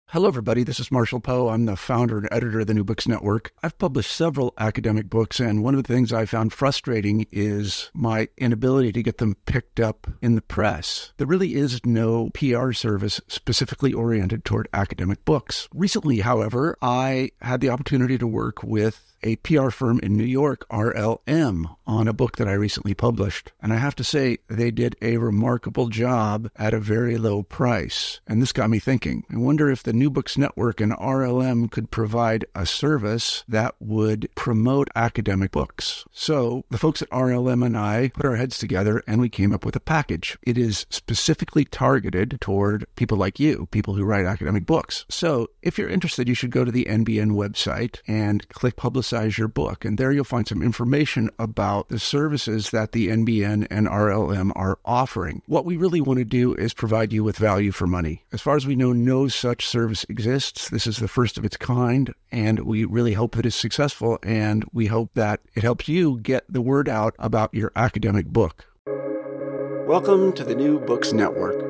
Hello, everybody. This is Marshall Poe. I'm the founder and editor of the New Books Network. I've published several academic books, and one of the things I found frustrating is my inability to get them picked up in the press. There really is no PR service specifically oriented toward academic books. Recently, however, I had the opportunity to work with a PR firm in New York, RLM, on a book that I recently published. And I have to say, they did a remarkable job at a very low price. And this got me thinking. I wonder if the New Books Network and RLM could provide a service that would promote academic books. So the folks at RLM and I put our heads together and we came up with a package. It is specifically targeted toward people like you, people who write academic books. So if you're interested, you should go to the NBN website and click Publicize Your Book. And there you'll find some information about the services that the NBN and RLM are offering. What we really want to do is provide you with value for money. As far as we know, no such service exists. This is the first of its kind, and we really hope that it's successful, and we hope that it helps you get the word out about your academic book. Welcome to the New Books Network.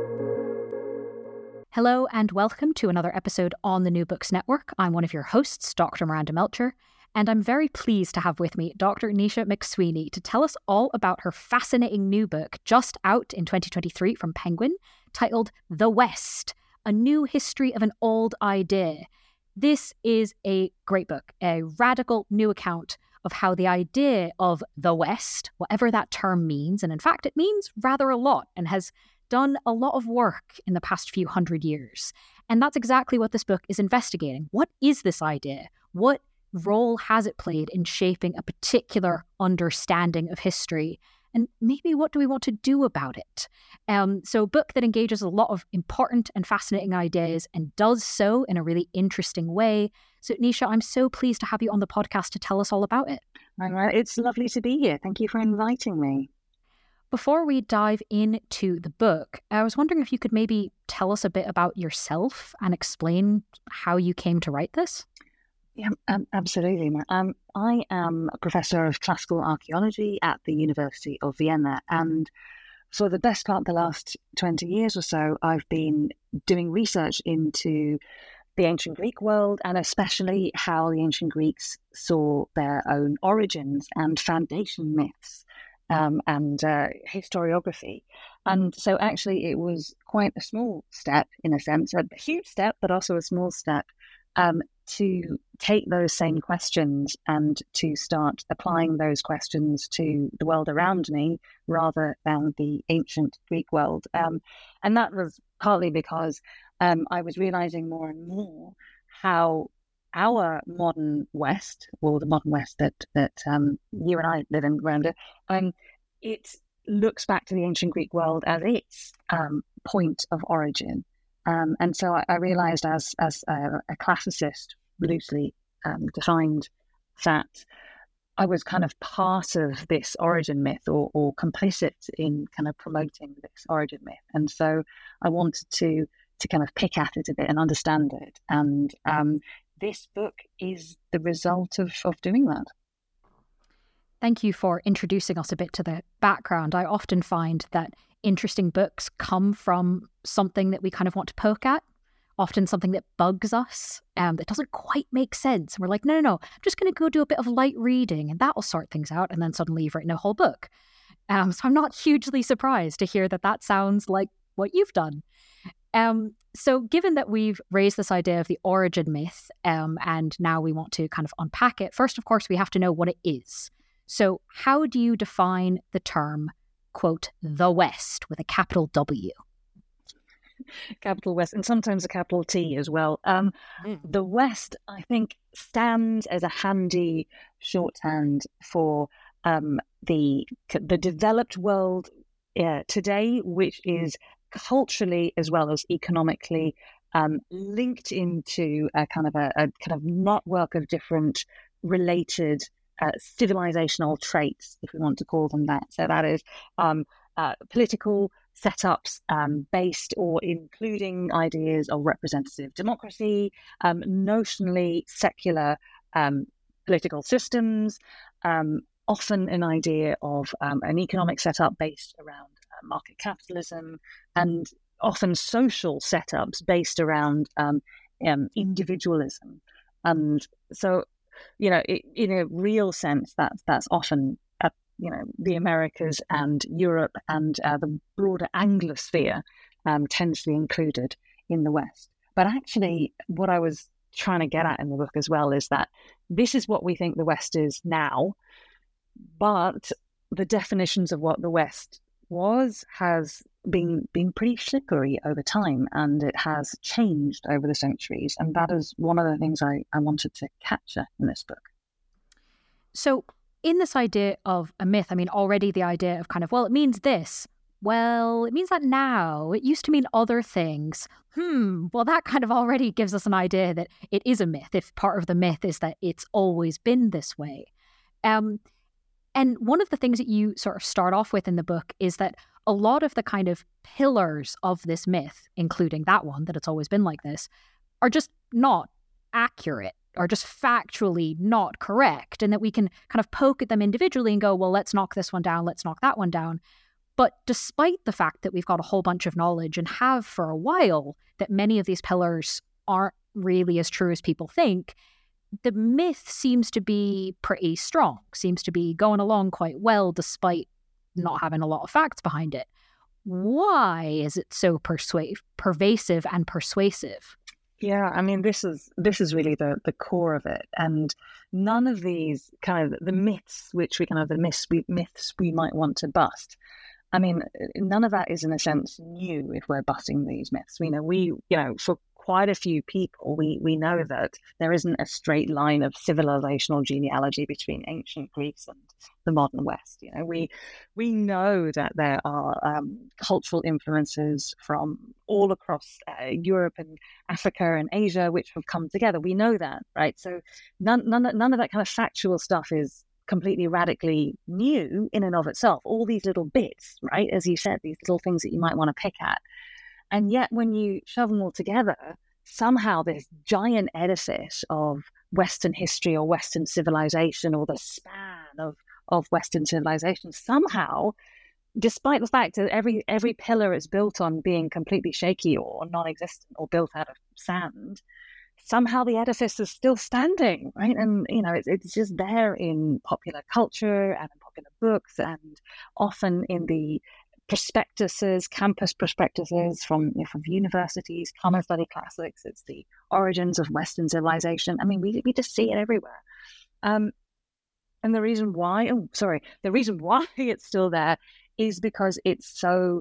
Hello and welcome to another episode on the New Books Network. I'm one of your hosts, Dr. Miranda Melcher, and I'm very pleased to have with me Dr. Nisha McSweeney to tell us all about her fascinating new book, just out in 2023 from Penguin, titled The West, A New History of an Old Idea. This is a great book, a radical new account of how the idea of the West, whatever that term means, and in fact it means rather a lot and has done a lot of work in the past few hundred years. And that's exactly what this book is investigating. What is this idea? What role has it played in shaping a particular understanding of history? And maybe what do we want to do about it? So a book that engages a lot of important and fascinating ideas and does so in a really interesting way. So Nisha, I'm so pleased to have you on the podcast to tell us all about it. It's lovely to be here. Thank you for inviting me. Before we dive into the book, I was wondering if you could maybe tell us a bit about yourself and explain how you came to write this. Yeah, absolutely. I am a professor of classical archaeology at the University of Vienna, and for the best part of the last 20 years or so, I've been doing research into the ancient Greek world, and especially how the ancient Greeks saw their own origins and foundation myths and historiography. And so actually it was quite a small step, in a sense, a huge step, but also a small step, to take those same questions and to start applying those questions to the world around me rather than the ancient Greek world. And that was partly because I was realizing more and more how our modern West, or the modern West that you and I live in, Miranda, it looks back to the ancient Greek world as its point of origin. And so I realized as a classicist, loosely defined, that I was kind of part of this origin myth or complicit in kind of promoting this origin myth. And so I wanted to kind of pick at it a bit and understand it. And this book is the result of doing that. Thank you for introducing us a bit to the background. I often find that interesting books come from something that we kind of want to poke at, often something that bugs us, that doesn't quite make sense. And we're like, no, I'm just going to go do a bit of light reading and that will sort things out. And then suddenly you've written a whole book. So I'm not hugely surprised to hear that sounds like what you've done. So given that we've raised this idea of the origin myth, and now we want to kind of unpack it, first, of course, we have to know what it is. So how do you define the term, quote, the West with a capital W? Capital West, and sometimes a capital T as well. The West, I think, stands as a handy shorthand for the developed world today, which is culturally as well as economically linked into a kind of network of different related civilizational traits, if we want to call them that. So that is political setups based or including ideas of representative democracy, notionally secular political systems, often an idea of an economic setup based around market capitalism, and often social setups based around individualism. And so, in a real sense, that's often, the Americas and Europe and the broader Anglosphere tends to be included in the West. But actually, what I was trying to get at in the book as well is that this is what we think the West is now, but the definitions of what the West has been pretty slippery over time, and it has changed over the centuries. And that is one of the things I wanted to capture in this book. So in this idea of a myth, I mean, already the idea of kind of, well, it means this. Well, it means that now. It used to mean other things. Well, that kind of already gives us an idea that it is a myth, if part of the myth is that it's always been this way. And one of the things that you sort of start off with in the book is that a lot of the kind of pillars of this myth, including that one, that it's always been like this, are just not accurate, or just factually not correct, and that we can kind of poke at them individually and go, well, let's knock this one down, let's knock that one down. But despite the fact that we've got a whole bunch of knowledge, and have for a while, that many of these pillars aren't really as true as people think, the myth seems to be pretty strong, seems to be going along quite well despite not having a lot of facts behind it. Why is it so pervasive and persuasive? Yeah, I mean, this is really the core of it, and none of these kind of the myths we might want to bust. I mean, none of that is in a sense new if we're busting these myths. For quite a few people, we know that there isn't a straight line of civilizational genealogy between ancient Greece and the modern West. We know that there are cultural influences from all across Europe and Africa and Asia which have come together. We know that, right? So none of that kind of factual stuff is completely radically new in and of itself. All these little bits, right, as you said, these little things that you might want to pick at. And yet when you shove them all together, somehow this giant edifice of Western history or Western civilization, or the span of Western civilization, somehow, despite the fact that every pillar is built on being completely shaky or non-existent or built out of sand, somehow the edifice is still standing, right? And, it's just there in popular culture and in popular books, and often in the prospectuses, campus prospectuses from universities, come and study classics. It's the origins of Western civilization. I mean, we just see it everywhere. And the reason why it's still there is because it's so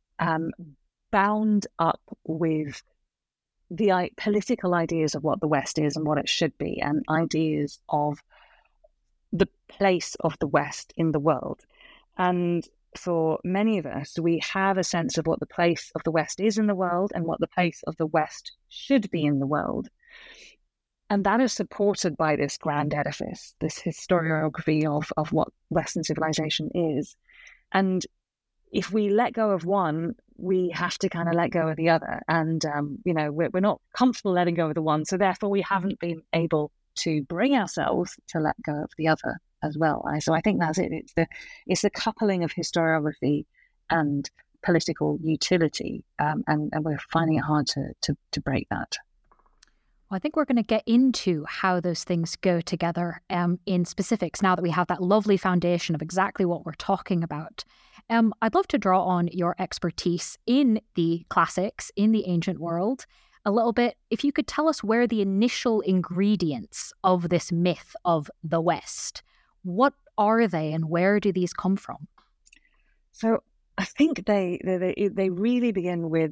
bound up with the political ideas of what the West is and what it should be, and ideas of the place of the West in the world. And for many of us, we have a sense of what the place of the West is in the world and what the place of the West should be in the world. And that is supported by this grand edifice, this historiography of what Western civilization is. And if we let go of one, we have to kind of let go of the other. And, we're not comfortable letting go of the one. So therefore, we haven't been able to bring ourselves to let go of the other as well. So I think that's it. It's the coupling of historiography and political utility. And we're finding it hard to break that. Well, I think we're going to get into how those things go together in specifics now that we have that lovely foundation of exactly what we're talking about. I'd love to draw on your expertise in the classics, in the ancient world, a little bit. If you could tell us where the initial ingredients of this myth of the West, what are they and where do these come from? So I think they really begin with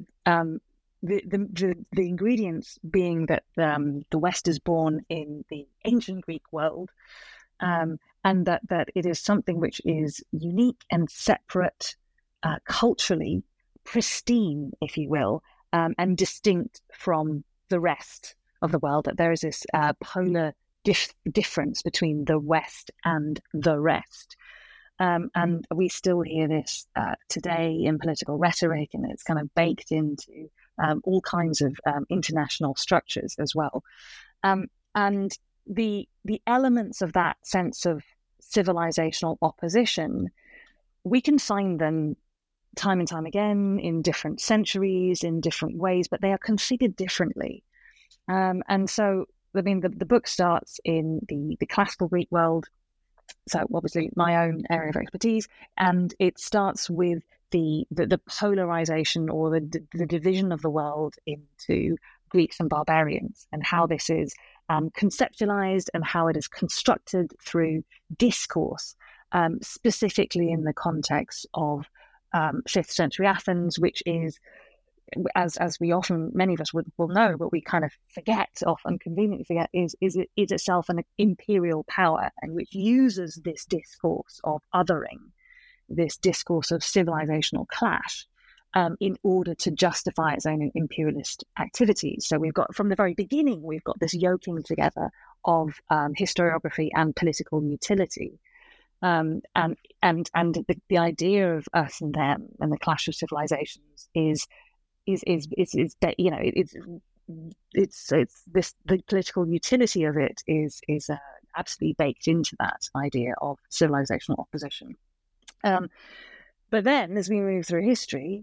the ingredients being that the West is born in the ancient Greek world, and that it is something which is unique and separate, culturally pristine, if you will, and distinct from the rest of the world. That there is this polar difference between the West and the rest. And we still hear this today in political rhetoric, and it's kind of baked into all kinds of international structures as well. And the elements of that sense of civilizational opposition, we can find them time and time again in different centuries, in different ways, but they are configured differently. And so, I mean, the book starts in the classical Greek world, so obviously my own area of expertise, and it starts with the polarization or the division of the world into Greeks and barbarians, and how this is conceptualized and how it is constructed through discourse, specifically in the context of 5th century Athens, which is, as we often, many of us will know, but we kind of forget, often conveniently forget, is itself an imperial power, and which uses this discourse of othering, this discourse of civilizational clash, in order to justify its own imperialist activities. So we've got, from the very beginning, we've got this yoking together of historiography and political utility. And the idea of us and them and the clash of civilizations is you know, it's this, the political utility of it is absolutely baked into that idea of civilizational opposition. But then, as we move through history,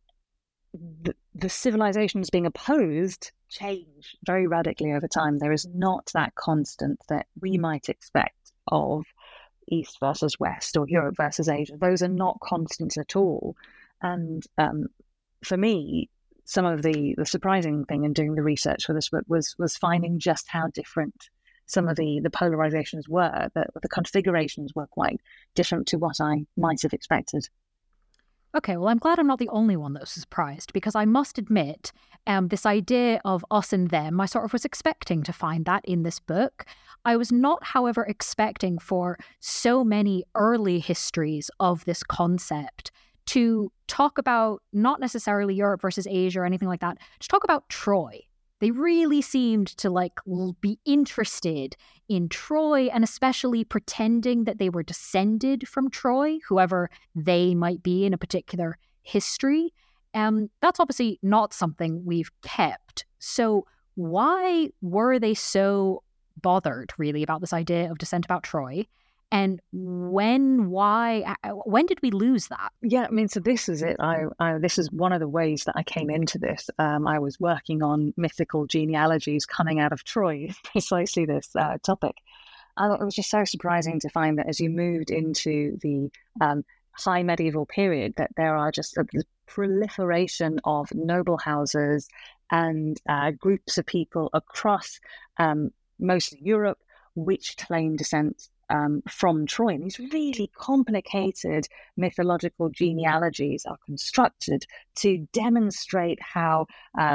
the civilizations being opposed change very radically over time. There is not that constant that we might expect of East versus West or Europe versus Asia. Those are not constants at all. And for me, some of the surprising thing in doing the research for this book was finding just how different some of the polarizations were, that the configurations were quite different to what I might have expected. Okay, well, I'm glad I'm not the only one that was surprised, because I must admit, this idea of us and them, I sort of was expecting to find that in this book. I was not, however, expecting for so many early histories of this concept to talk about not necessarily Europe versus Asia or anything like that, to talk about Troy. They really seemed to be interested in Troy, and especially pretending that they were descended from Troy, whoever they might be in a particular history. That's obviously not something we've kept. So why were they so bothered, really, about this idea of descent about Troy? And when did we lose that? Yeah, I mean, so this is it. This is one of the ways that I came into this. I was working on mythical genealogies coming out of Troy, precisely this topic. I thought it was just so surprising to find that as you moved into the high medieval period, that there are just a proliferation of noble houses and groups of people across mostly Europe, which claim descent from Troy. And these really complicated mythological genealogies are constructed to demonstrate how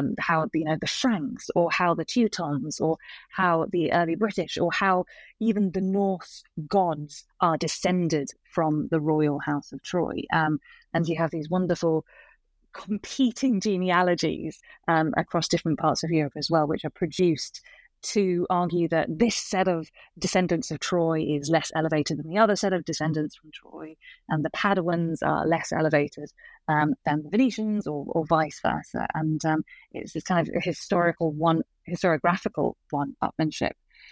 the Franks, or how the Teutons, or how the early British, or how even the Norse gods are descended from the royal house of Troy. And you have these wonderful competing genealogies across different parts of Europe as well, which are produced to argue that this set of descendants of Troy is less elevated than the other set of descendants from Troy, and the Padawans are less elevated than the Venetians, or vice versa. And it's this kind of historiographical one-upmanship.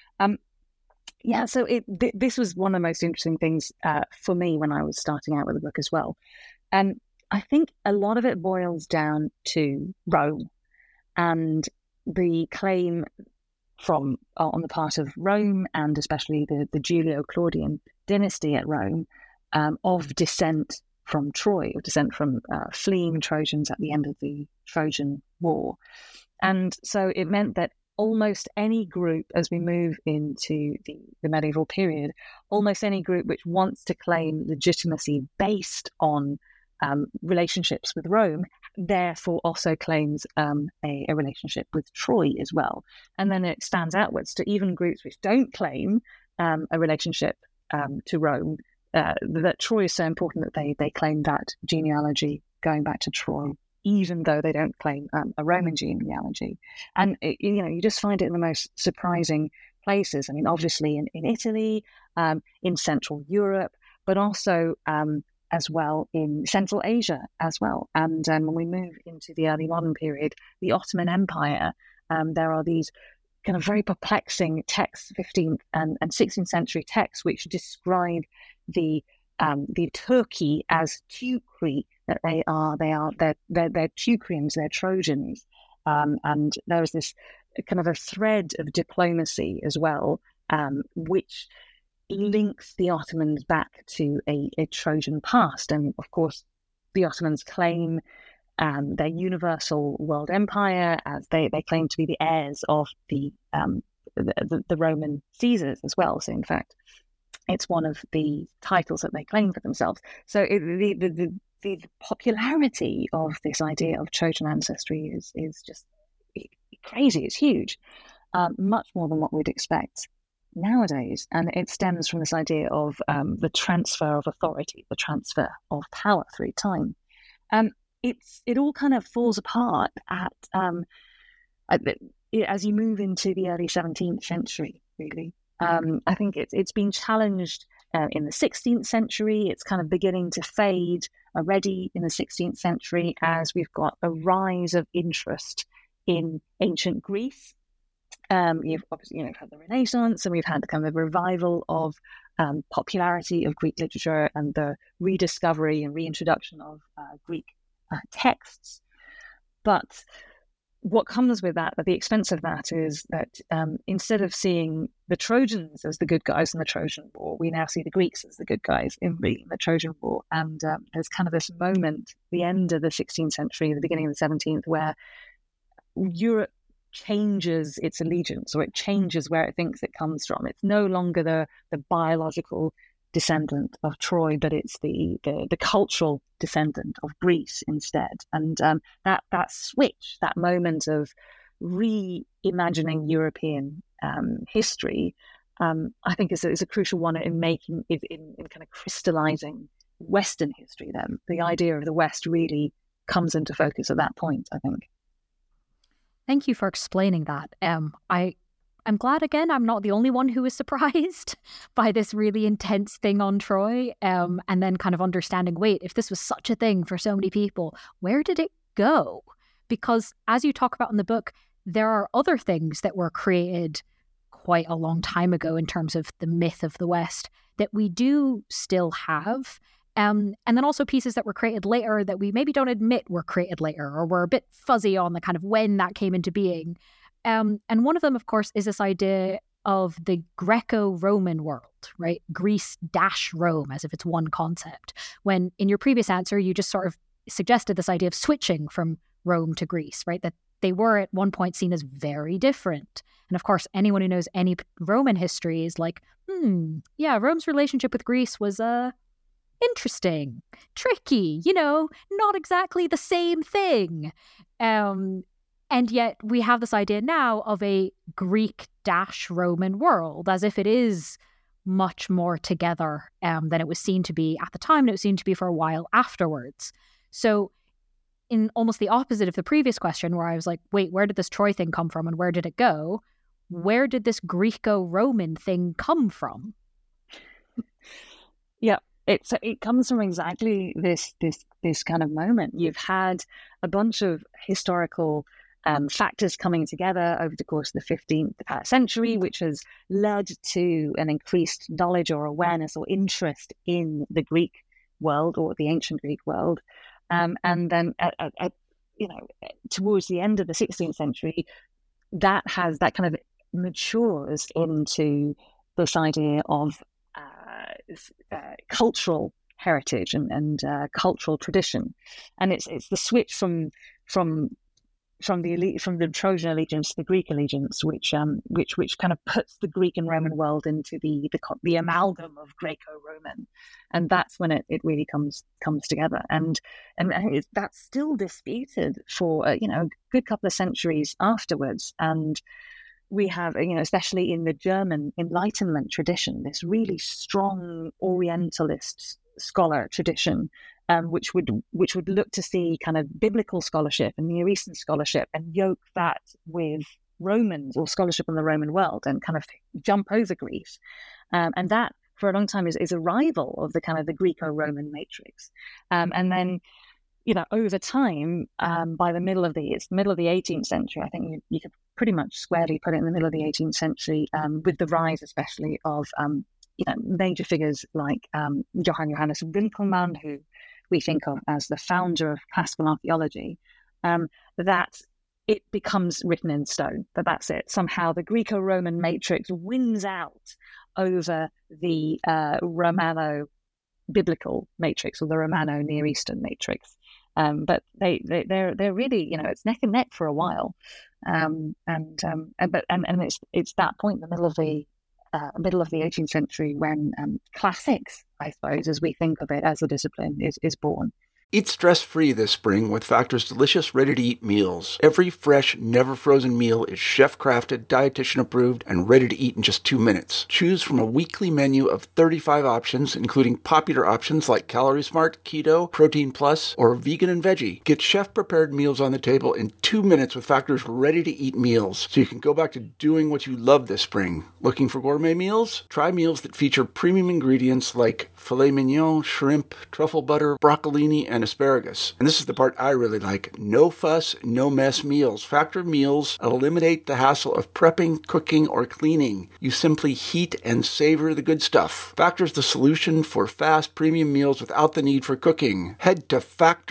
So this was one of the most interesting things for me when I was starting out with the book as well. And I think a lot of it boils down to Rome and the claim from on the part of Rome, and especially the Julio-Claudian dynasty at Rome, of descent from Troy, or descent from fleeing Trojans at the end of the Trojan War. And so it meant that almost any group, as we move into the medieval period, almost any group which wants to claim legitimacy based on relationships with Rome, therefore also claims a relationship with Troy as well. And then it expands outwards to even groups which don't claim a relationship to Rome, that Troy is so important that they claim that genealogy going back to Troy, even though they don't claim a Roman genealogy. And you just find it in the most surprising places. I mean, obviously in Italy, in Central Europe, but also as well in Central Asia as well. And when we move into the early modern period, the Ottoman Empire, there are these kind of very perplexing texts, 15th and 16th century texts, which describe the Turkey as Tukri, that they're Teucrians, they're Trojans, and there was this kind of a thread of diplomacy as well, which links the Ottomans back to a Trojan past. And of course, the Ottomans claim their universal world empire, as they claim to be the heirs of the Roman Caesars as well. So in fact, it's one of the titles that they claim for themselves. So the popularity of this idea of Trojan ancestry is just crazy. It's huge, much more than what we'd expect nowadays. And it stems from this idea of the transfer of authority, the transfer of power through time. It all kind of falls apart as you move into the early 17th century, really. I think it's been challenged in the 16th century. It's kind of beginning to fade already in the 16th century as we've got a rise of interest in ancient Greece. You've obviously had the Renaissance, and we've had the kind of revival of popularity of Greek literature and the rediscovery and reintroduction of Greek texts. But what comes with that, at the expense of that, is that instead of seeing the Trojans as the good guys in the Trojan War, we now see the Greeks as the good guys in the Trojan War. And there's kind of this moment, the end of the 16th century, the beginning of the 17th, where Europe changes its allegiance, or it changes where it thinks it comes from. It's no longer the biological descendant of Troy, but it's the cultural descendant of Greece instead. And that switch, that moment of reimagining European history, I think is a crucial one in kind of crystallizing Western history. Then the idea of the West really comes into focus at that point, I think. Thank you for explaining that. I'm glad, again, I'm not the only one who was surprised by this really intense thing on Troy, and then kind of understanding, wait, if this was such a thing for so many people, where did it go? Because as you talk about in the book, there are other things that were created quite a long time ago in terms of the myth of the West that we do still have. And then also pieces that were created later that we maybe don't admit were created later, or were a bit fuzzy on the kind of when that came into being. And one of them, of course, is this idea of the Greco-Roman world, right? Greece-Rome, as if it's one concept. When in your previous answer, you just sort of suggested this idea of switching from Rome to Greece, right? That they were at one point seen as very different. And of course, anyone who knows any Roman history is like, yeah, Rome's relationship with Greece was interesting, tricky, not exactly the same thing. And yet we have this idea now of a Greek-Roman world, as if it is much more together than it was seen to be at the time, and it was seen to be for a while afterwards. So in almost the opposite of the previous question, where I was like, wait, where did this Troy thing come from and where did it go? Where did this Greco-Roman thing come from? Yeah. It comes from exactly this kind of moment. You've had a bunch of historical factors coming together over the course of the 15th century, which has led to an increased knowledge or awareness or interest in the Greek world, or the ancient Greek world. And then, towards the end of the 16th century, that kind of matures into this idea of cultural heritage and cultural tradition, and it's the switch from the Trojan allegiance to the Greek allegiance, which kind of puts the Greek and Roman world into the amalgam of Greco-Roman, and that's when it really comes together, and that's still disputed for a good couple of centuries afterwards. And we have, especially in the German Enlightenment tradition, this really strong Orientalist scholar tradition, which would look to see kind of biblical scholarship and Near Eastern scholarship and yoke that with Romans or scholarship in the Roman world and kind of jump over Greece. And that, for a long time, is a rival of the kind of the Greco-Roman matrix. And then, over time, by the middle of the 18th century, I think you could pretty much squarely put it in the middle of the 18th century, with the rise especially of major figures like Johann Johannes Winckelmann, who we think of as the founder of classical archaeology, that it becomes written in stone, that that's it. Somehow the Greco-Roman matrix wins out over the Romano-biblical matrix or the Romano-Near Eastern matrix. But they're really, it's neck and neck for a while, and it's that point, the middle of the 18th century, when classics, I suppose, as we think of it as a discipline, is born. Eat stress-free this spring with Factor's delicious, ready-to-eat meals. Every fresh, never-frozen meal is chef-crafted, dietitian-approved, and ready to eat in just 2 minutes. Choose from a weekly menu of 35 options, including popular options like Calorie Smart, Keto, Protein Plus, or Vegan and Veggie. Get chef-prepared meals on the table in 2 minutes with Factor's ready-to-eat meals, so you can go back to doing what you love this spring. Looking for gourmet meals? Try meals that feature premium ingredients like filet mignon, shrimp, truffle butter, broccolini, and asparagus. And this is the part I really like. No fuss, no mess meals. Factor meals eliminate the hassle of prepping, cooking, or cleaning. You simply heat and savor the good stuff. Factor's the solution for fast premium meals without the need for cooking. Head to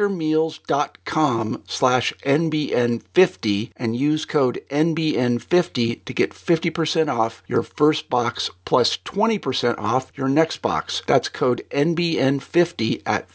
factormeals.com/NBN50 and use code NBN50 to get 50% off your first box plus 20% off your next box. That's code NBN50 at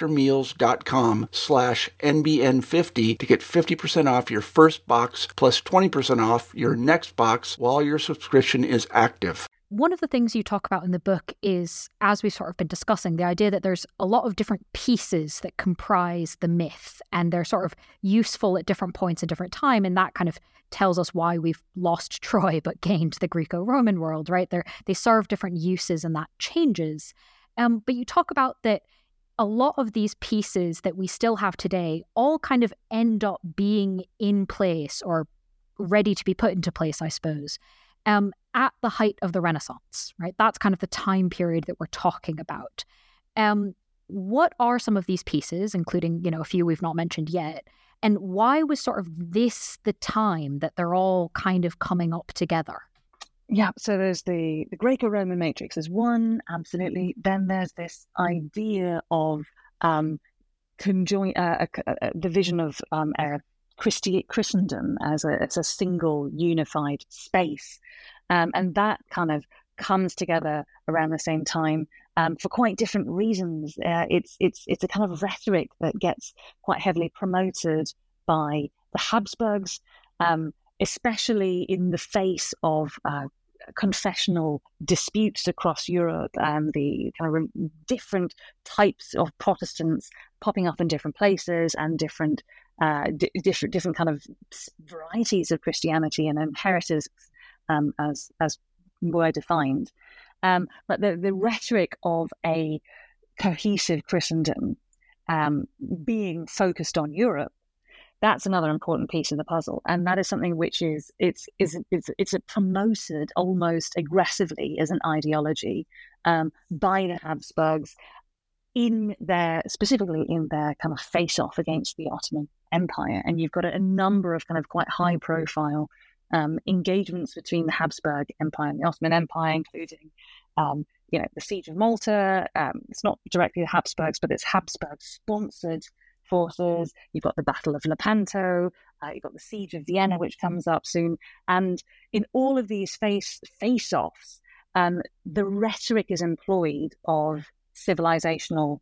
factormeals.com/NBN50 to get 50% off your first box plus 20% off your next box while your subscription is active. One of the things you talk about in the book is, as we've sort of been discussing, the idea that there's a lot of different pieces that comprise the myth, and they're sort of useful at different points in different time, and that kind of tells us why we've lost Troy but gained the Greco-Roman world, right? They serve different uses, and that changes. But you talk about that a lot of these pieces that we still have today all kind of end up being in place or ready to be put into place, I suppose, at the height of the Renaissance, right? That's kind of the time period that we're talking about. What are some of these pieces, including, a few we've not mentioned yet, and why was sort of this the time that they're all kind of coming up together? Yeah, so there's the Greco-Roman matrix is one, absolutely. Then there's this idea of the vision of Christendom as a single unified space, and that kind of comes together around the same time for quite different reasons. It's a kind of rhetoric that gets quite heavily promoted by the Habsburgs, especially in the face of confessional disputes across Europe and the kind of different types of Protestants popping up in different places and different kind of varieties of Christianity and heretics as were defined. But the rhetoric of a cohesive Christendom being focused on Europe, that's another important piece of the puzzle, and that is something which it's promoted almost aggressively as an ideology by the Habsburgs specifically in their kind of face-off against the Ottoman Empire. And you've got a number of kind of quite high-profile engagements between the Habsburg Empire and the Ottoman Empire, including the Siege of Malta. It's not directly the Habsburgs, but it's Habsburg-sponsored forces. You've got the Battle of Lepanto. You've got the Siege of Vienna, which comes up soon. And in all of these face-offs, the rhetoric is employed of civilizational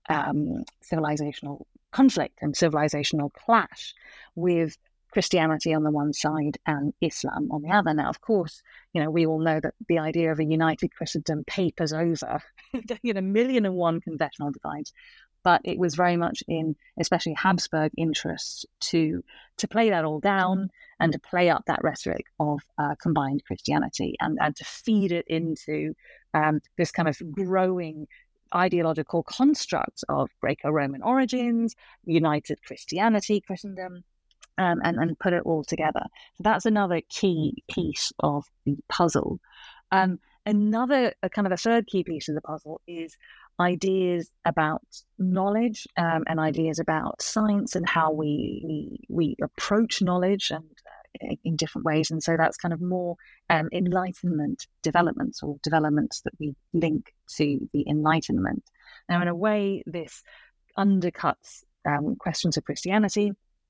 conflict and civilizational clash with Christianity on the one side and Islam on the other. Now, of course, we all know that the idea of a united Christendom papers over, 1,000,001 confessional divides. But it was very much in, especially Habsburg interests, to play that all down and to play up that rhetoric of combined Christianity and to feed it into this kind of growing ideological construct of Greco-Roman origins, united Christianity, Christendom, and put it all together. So that's another key piece of the puzzle. Another kind of a third key piece of the puzzle is ideas about knowledge and ideas about science and how we approach knowledge and in different ways. And so that's kind of more Enlightenment developments or developments that we link to the Enlightenment. Now, in a way, this undercuts questions of Christianity.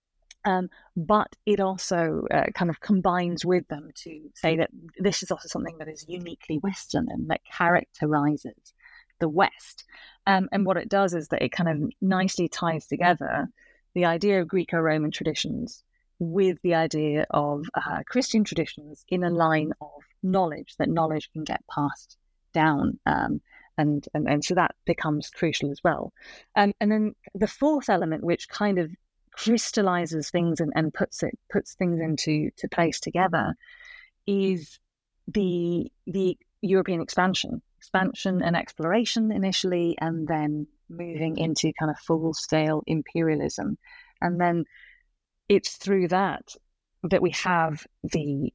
But it also kind of combines with them to say that this is also something that is uniquely Western and that characterizes the West. And what it does is that it kind of nicely ties together the idea of Greco-Roman traditions with the idea of Christian traditions in a line of knowledge, that knowledge can get passed down. And so that becomes crucial as well. And then the fourth element, which kind of crystallizes things and puts things into place together, is the European expansion and exploration initially, and then moving into kind of full-scale imperialism. And then it's through that we have the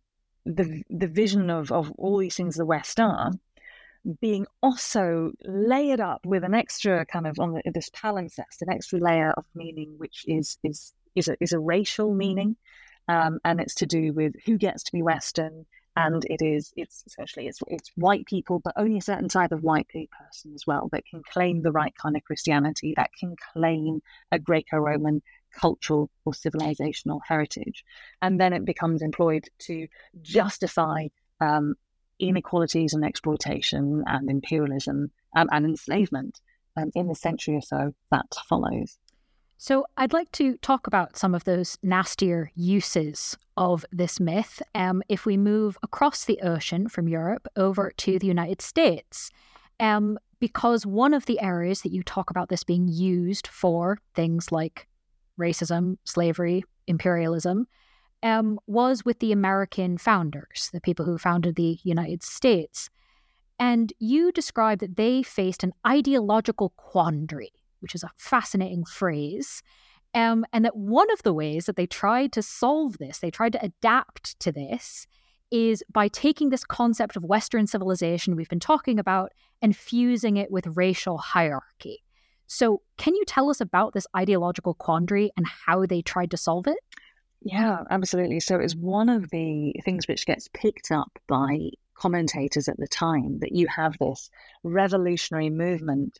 vision of all these things the West are being also layered up with an extra kind of on this palimpsest, an extra layer of meaning, which is a racial meaning, and it's to do with who gets to be Western, and it's essentially it's white people, but only a certain type of white person as well that can claim the right kind of Christianity, that can claim a Greco-Roman cultural or civilizational heritage, and then it becomes employed to justify inequalities and exploitation and imperialism and enslavement in the century or so that follows. So I'd like to talk about some of those nastier uses of this myth if we move across the ocean from Europe over to the United States, because one of the areas that you talk about this being used for things like racism, slavery, imperialism, was with the American founders, the people who founded the United States. And you described that they faced an ideological quandary, which is a fascinating phrase, and that one of the ways that they tried to solve this, they tried to adapt to this, is by taking this concept of Western civilization we've been talking about and fusing it with racial hierarchy. So can you tell us about this ideological quandary and how they tried to solve it? Yeah, absolutely. So it's one of the things which gets picked up by commentators at the time, that you have this revolutionary movement,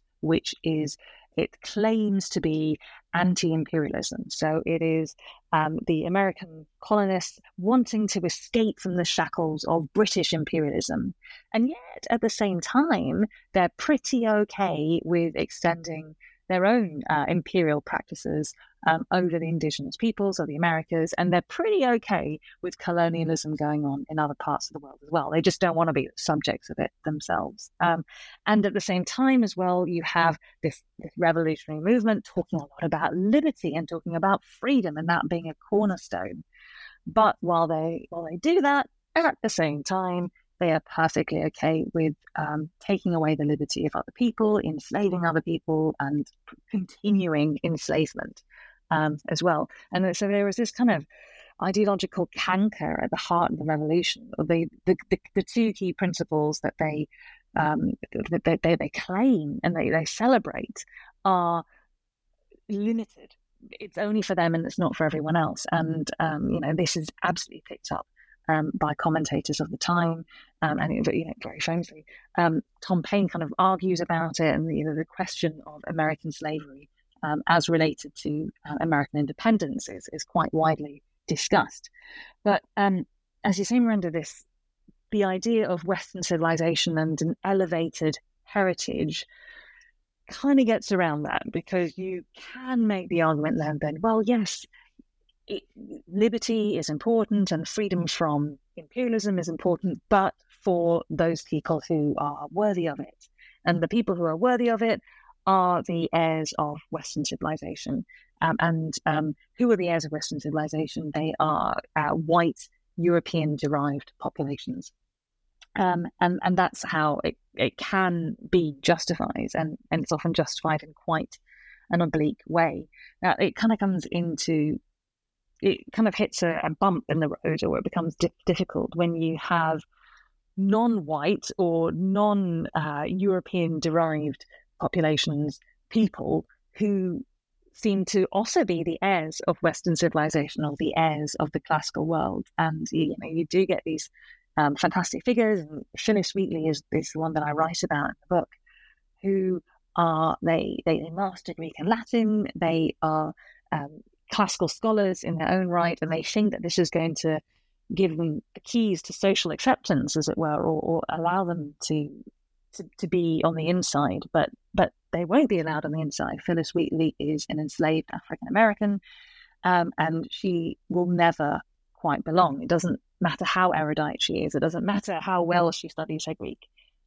it claims to be anti-imperialism. So it is the American colonists wanting to escape from the shackles of British imperialism. And yet, at the same time, they're pretty okay with extending their own imperial practices over the indigenous peoples of the Americas, and they're pretty okay with colonialism going on in other parts of the world as well. They just don't want to be subjects of it themselves. And at the same time as well, you have this revolutionary movement talking a lot about liberty and talking about freedom, and that being a cornerstone. But while they do that, at the same time, they are perfectly okay with taking away the liberty of other people, enslaving other people, and continuing enslavement as well. And so there was this kind of ideological canker at the heart of the revolution. The two key principles that they claim and they celebrate are limited. It's only for them and it's not for everyone else. And this is absolutely picked up by commentators of the time, and very famously, Tom Paine kind of argues about it, and the question of American slavery as related to American independence is quite widely discussed. But as you say, Miranda, the idea of Western civilization and an elevated heritage kind of gets around that, because you can make the argument then, well, yes, liberty is important and freedom from imperialism is important, but for those people who are worthy of it. And the people who are worthy of it are the heirs of Western civilization. And who are the heirs of Western civilization? They are white, European-derived populations. And that's how it can be justified, and it's often justified in quite an oblique way. Now, it kind of hits a bump in the road, or it becomes difficult when you have non-white or non-European derived populations, people who seem to also be the heirs of Western civilization, or the heirs of the classical world. And you do get these fantastic figures, and Phyllis Wheatley is the one that I write about in the book, who they master Greek and Latin. They are classical scholars in their own right, and they think that this is going to give them the keys to social acceptance, as it were, or allow them to be on the inside. But they won't be allowed on the inside. Phillis Wheatley is an enslaved African American, and she will never quite belong. It doesn't matter how erudite she is. It doesn't matter how well she studies her Greek.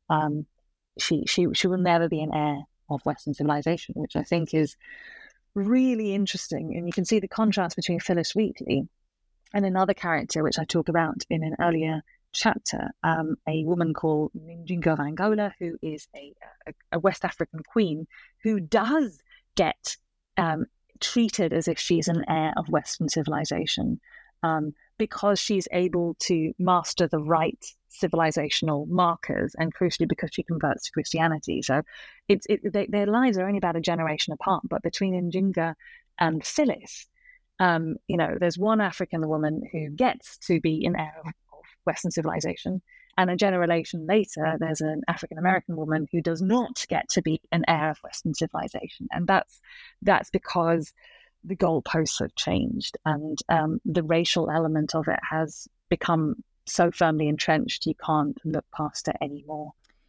She will never be an heir of Western civilization, which I think is really interesting. And you can see the contrast between Phillis Wheatley and another character, which I talk about in an earlier chapter, a woman called Njinga of Angola, who is a West African queen who does get treated as if she's an heir of Western civilization, because she's able to master the right civilizational markers, and crucially because she converts to Christianity. So their lives are only about a generation apart, but between Njinga and Phillis, there's one African woman who gets to be an heir of Western civilization, and a generation later there's an African American woman who does not get to be an heir of Western civilization. And that's because the goalposts have changed, and the racial element of it has become so firmly entrenched you can't look past it anymore.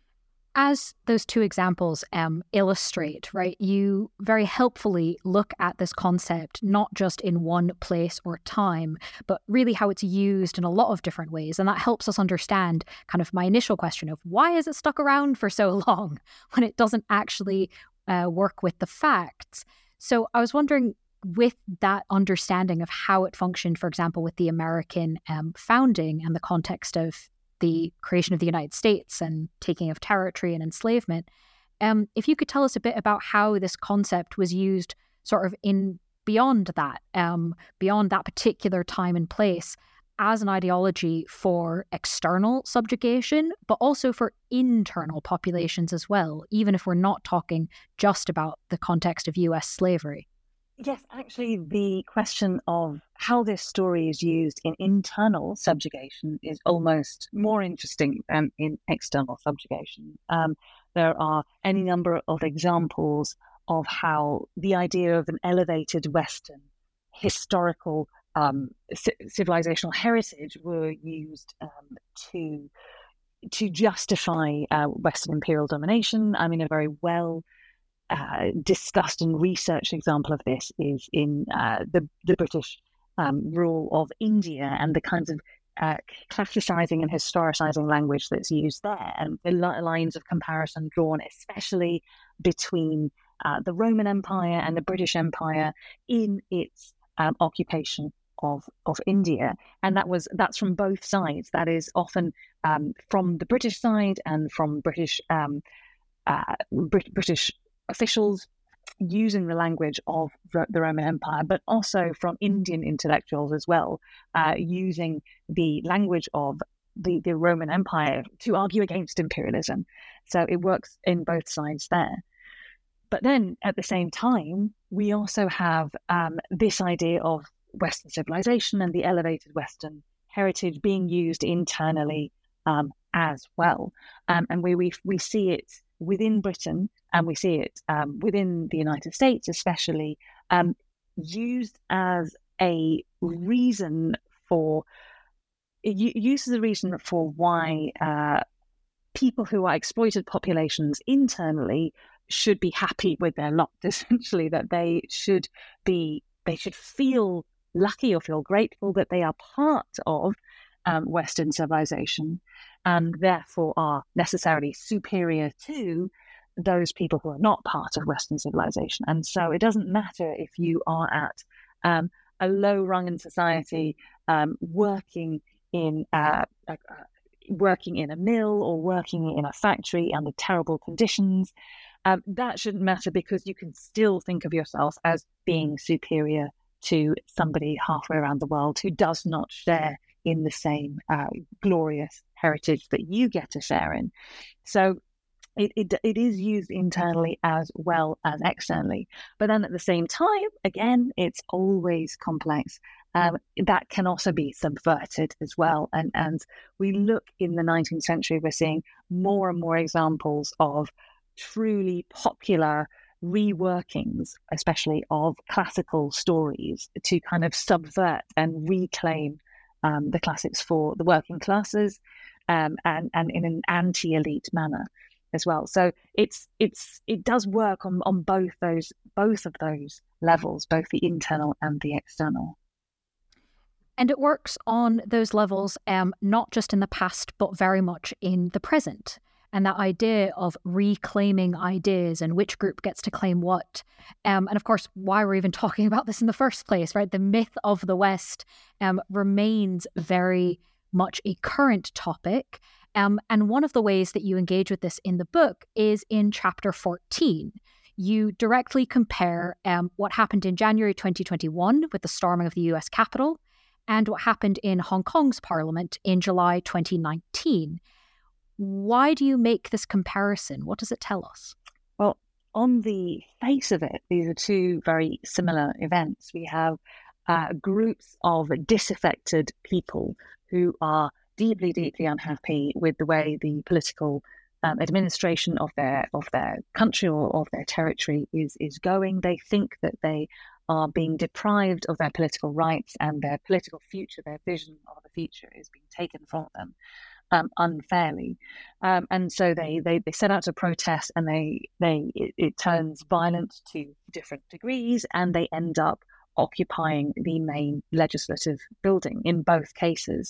As those two examples illustrate, right, you very helpfully look at this concept not just in one place or time, but really how it's used in a lot of different ways. And that helps us understand kind of my initial question of why is it stuck around for so long when it doesn't actually work with the facts. So I was wondering, with that understanding of how it functioned, for example, with the American founding and the context of the creation of the United States and taking of territory and enslavement, if you could tell us a bit about how this concept was used sort of beyond that particular time and place as an ideology for external subjugation, but also for internal populations as well, even if we're not talking just about the context of US slavery. Yes, actually, the question of how this story is used in internal subjugation is almost more interesting than in external subjugation. There are any number of examples of how the idea of an elevated Western historical civilizational heritage were used to justify Western imperial domination. I mean, a very well discussed and researched example of this is in the British rule of India, and the kinds of classicizing and historicizing language that's used there, and the lines of comparison drawn, especially between the Roman Empire and the British Empire in its occupation of India. And that's from both sides. That is often from the British side and from British officials using the language of the Roman Empire, but also from Indian intellectuals as well, using the language of the Roman Empire to argue against imperialism. So it works in both sides there. But then at the same time, we also have this idea of Western civilization and the elevated Western heritage being used internally as well. And we see it within Britain, and we see it within the United States especially, used as a reason for why people who are exploited populations internally should be happy with their lot, essentially, that they should feel lucky or feel grateful that they are part of Western civilization, and therefore are necessarily superior to those people who are not part of Western civilization. And so it doesn't matter if you are at a low rung in society, working in a mill or working in a factory under terrible conditions. That shouldn't matter, because you can still think of yourself as being superior to somebody halfway around the world who does not share in the same glorious heritage that you get to share in. So it is used internally as well as externally. But then at the same time, again, it's always complex. That can also be subverted as well. And we look in the 19th century, we're seeing more and more examples of truly popular reworkings, especially of classical stories, to kind of subvert and reclaim the classics for the working classes, and in an anti-elite manner as well. So it does work on both of those levels, both the internal and the external. And it works on those levels, not just in the past, but very much in the present. And that idea of reclaiming ideas and which group gets to claim what. And of course, why we're even talking about this in the first place, right? The myth of the West remains very much a current topic. And one of the ways that you engage with this in the book is in chapter 14. You directly compare what happened in January 2021 with the storming of the US Capitol and what happened in Hong Kong's parliament in July 2019. Why do you make this comparison? What does it tell us? Well, on the face of it, these are two very similar events. We have groups of disaffected people who are deeply, deeply unhappy with the way the political administration of their country or of their territory is going. They think that they are being deprived of their political rights, and their political future, their vision of the future, is being taken from them unfairly. And so they set out to protest, and it turns violent to different degrees, and they end up occupying the main legislative building in both cases.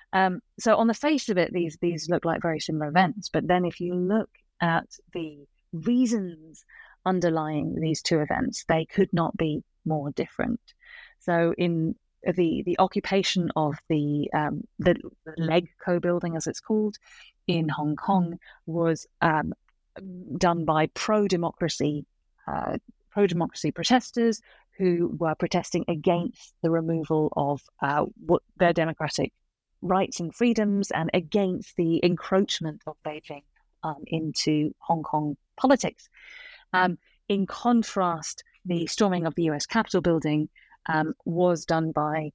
So on the face of it, these look like very similar events. But then if you look at the reasons underlying these two events, they could not be more different. So in the occupation of the LegCo building, as it's called, in Hong Kong, was done by pro-democracy protesters who were protesting against the removal of their democratic rights and freedoms, and against the encroachment of Beijing into Hong Kong politics. In contrast, the storming of the US Capitol building was done by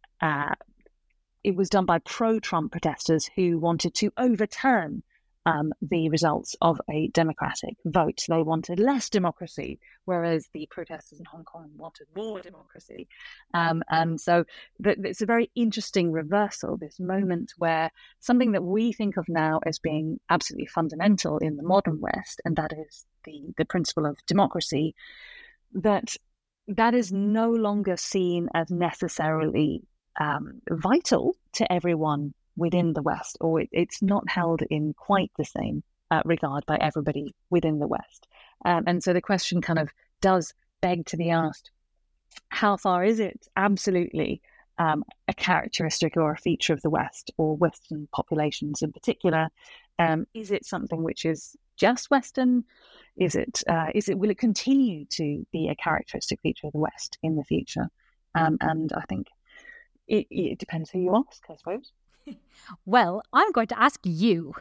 pro-Trump protesters who wanted to overturn the results of a democratic vote. They wanted less democracy, whereas the protesters in Hong Kong wanted more democracy. And so it's a very interesting reversal, this moment where something that we think of now as being absolutely fundamental in the modern West, and that is the principle of democracy, that is no longer seen as necessarily vital to everyone within the West, or it's not held in quite the same regard by everybody within the West. And so the question kind of does beg to be asked, how far is it absolutely a characteristic or a feature of the West, or Western populations in particular? Is it something which is just Western? Will it continue to be a characteristic feature of the West in the future? And I think it depends who you ask, I suppose. Well, I'm going to ask you,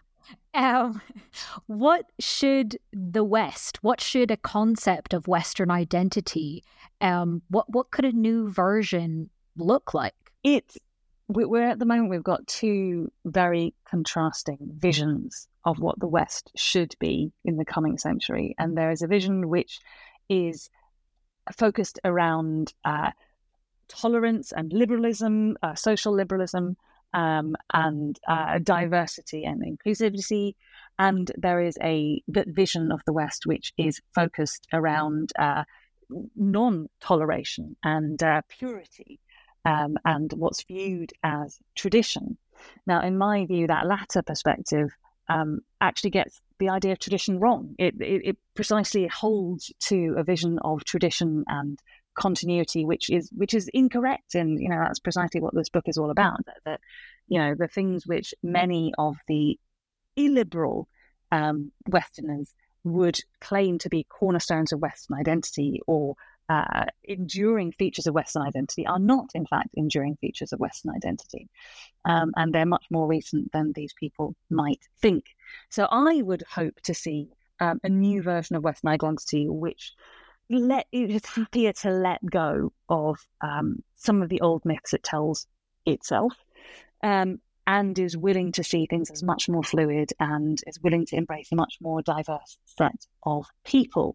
what should the West, what should a concept of Western identity, what could a new version look like? We're at the moment, we've got two very contrasting visions of what the West should be in the coming century. And there is a vision which is focused around tolerance and liberalism, social liberalism, and diversity and inclusivity. And there is a vision of the West which is focused around non-toleration and purity, and what's viewed as tradition. Now, in my view, that latter perspective actually gets the idea of tradition wrong. It precisely holds to a vision of tradition and continuity, which is incorrect, and that's precisely what this book is all about. That the things which many of the illiberal Westerners would claim to be cornerstones of Western identity, or enduring features of Western identity, are not, in fact, enduring features of Western identity. And they're much more recent than these people might think. So I would hope to see a new version of Western identity which is happier to let go of some of the old myths it tells itself, and is willing to see things as much more fluid and is willing to embrace a much more diverse set of people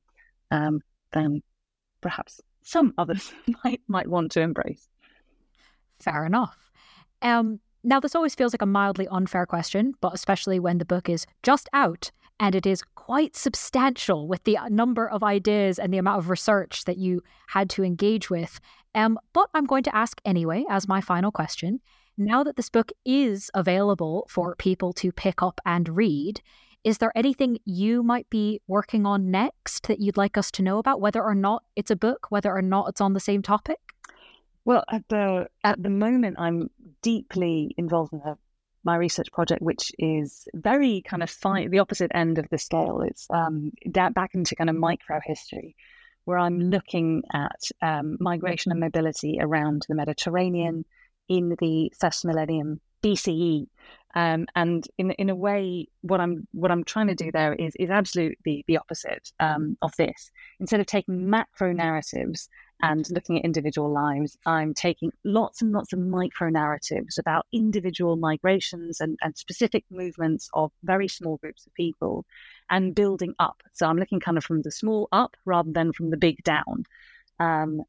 than perhaps some others might want to embrace. Fair enough. Now, this always feels like a mildly unfair question, but especially when the book is just out and it is quite substantial with the number of ideas and the amount of research that you had to engage with. But I'm going to ask anyway, as my final question. Now that this book is available for people to pick up and read, is there anything you might be working on next that you'd like us to know about, whether or not it's a book, whether or not it's on the same topic? Well, at the moment, I'm deeply involved in my research project, which is very kind of the opposite end of the scale. It's back into kind of microhistory, where I'm looking at migration and mobility around the Mediterranean in the first millennium BCE. And in a way, what I'm trying to do there is absolutely the opposite of this. Instead of taking macro narratives and looking at individual lives, I'm taking lots and lots of micro narratives about individual migrations and specific movements of very small groups of people and building up. So I'm looking kind of from the small up rather than from the big down. And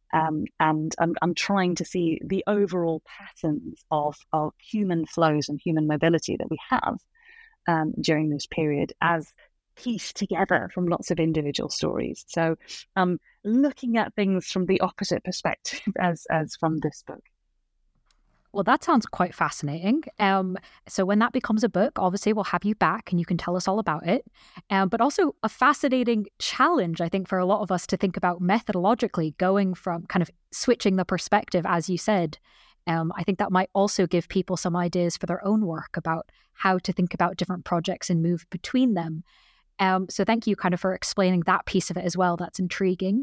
I'm trying to see the overall patterns of human flows and human mobility that we have during this period as pieced together from lots of individual stories. So looking at things from the opposite perspective as from this book. Well, that sounds quite fascinating. So when that becomes a book, obviously we'll have you back and you can tell us all about it. But also a fascinating challenge, I think, for a lot of us to think about methodologically, going from kind of switching the perspective, as you said. I think that might also give people some ideas for their own work about how to think about different projects and move between them. So thank you kind of for explaining that piece of it as well. That's intriguing.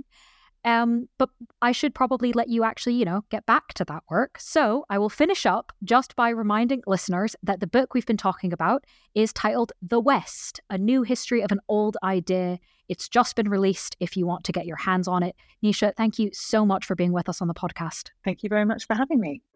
But I should probably let you actually, get back to that work. So I will finish up just by reminding listeners that the book we've been talking about is titled The West, A New History of an Old Idea. It's just been released if you want to get your hands on it. Nisha, thank you so much for being with us on the podcast. Thank you very much for having me.